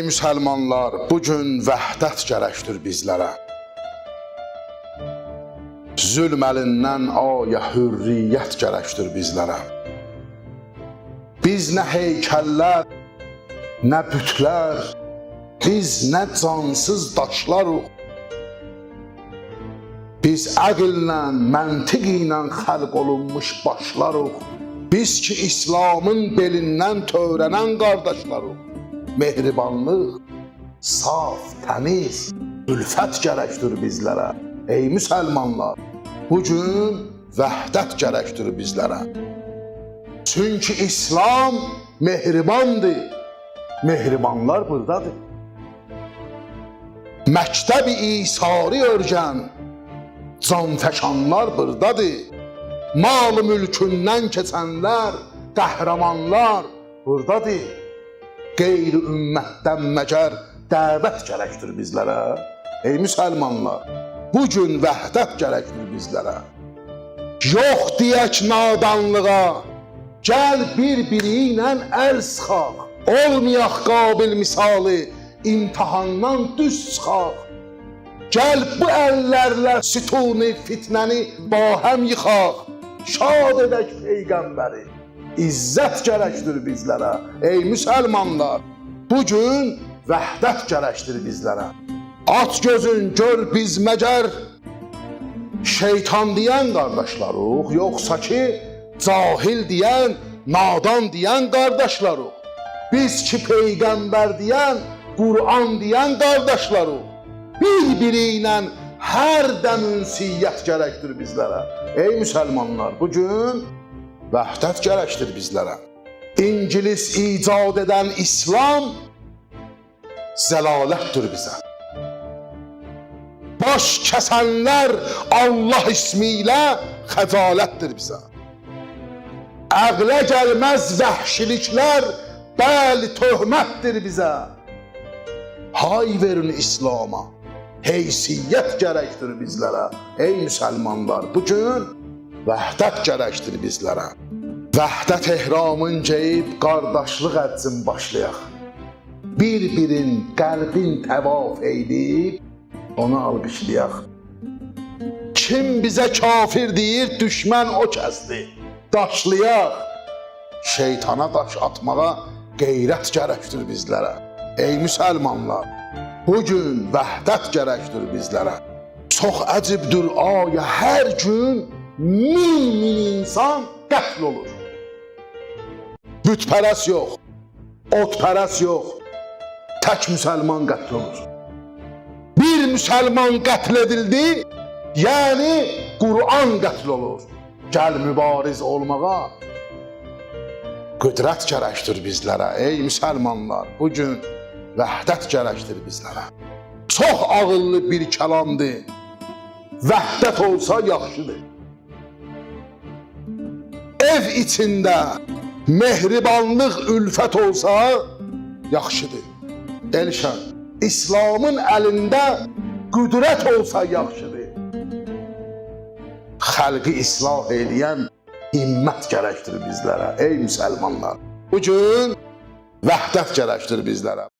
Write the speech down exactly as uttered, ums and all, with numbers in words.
Ey müsəlmanlar, bugün vəhdət gərəkdir bizlərə. Zülm əlindən aya hürriyyət gərəkdir bizlərə. Biz nə heykəllər, nə bütlər, biz nə cansız daşlarıq. Biz əqillə, məntiq ilə xəlq olunmuş başlarıq. Biz ki, İslamın belindən törənən qardaşlarıq. Mehribanlıq, saf, təmiz, ülfət gərəkdir bizlərə. Ey müsəlmanlar, bugün vəhdət gərəkdir bizlərə. Çünki İslam mehribandır, mehribanlar buradadır. Məktəb-i İsari örgən, canfəşanlar buradadır. Mal-ı mülkündən keçənlər, qəhrəmanlar buradadır. Qeyri ümmətdən məgər dəvət gərəkdir bizlərə. Ey müsəlmanlar, bugün vəhdət gərəkdir bizlərə. Yox deyək nadanlığa, gəl bir-biri ilə əl sıxaq. Olmayaq qabil misali, imtihandan düz çıxaq. Gəl bu əllərlə sütuni fitnəni bahəm yıxaq. Şad edək Peyğəmbəri, İzzət gərəkdir bizlərə. Ey müsəlmanlar, bugün vəhdət gərəkdir bizlərə. Aç gözün gör biz məgər şeytan deyən qardaşlarıq, yoxsa ki, cahil deyən, nadan deyən qardaşlarıq. Biz ki, Peyğəmbər deyən, Qur'an deyən qardaşlarıq. Bir-biri ilə hər dəm ünsiyyət gərəkdir bizlərə. Ey müsəlmanlar, bugün vəhdət gərəkdir bizlərə. İngilis icad edən İslam zəlalətdir bizə. Baş kəsənlər Allah ismi ilə xəcalətdir bizə. Əqlə gəlməz vəhşiliklər bəli töhmətdir bizə. Hay verin İslama, heysiyyət gərəkdir bizlərə. Ey müsəlmanlar, bugün vəhdət gərəkdir bizlərə. Vəhdət ehramın geyib qardaşlıq əccin başlayaq. Bir-birin qəlbin təvaf edib, onu alqışlayaq. Kim bizə kafir deyir, düşmən o kəsdir. Daşlayaq. Şeytana daş atmağa qeyrət gərəkdir bizlərə. Ey müsəlmanlar, bugün vəhdət gərəkdir bizlərə. Çox əcibdir aya, hər gün min min insan qətl olur. Bütpərəs yox, otpərəs yox, tək müsəlman qətl olur. Bir müsəlman qətl edildi, yəni Qur'an qətl olur. Gəl mübariz olmağa qüdrət gərəkdir bizlərə. Ey müsəlmanlar, bugün vəhdət gərəkdir bizlərə. Çox ağıllı bir kəlamdır. Vəhdət olsa yaxşıdır. Ev içində mehribanlıq, ülfət olsa yaxşıdır. Elşən, İslamın əlində qüdrət olsa yaxşıdır. Xəlqi islah edən himmət gərəkdir bizlərə. Ey müsəlmanlar, bugün vəhdət gərəkdir bizlərə.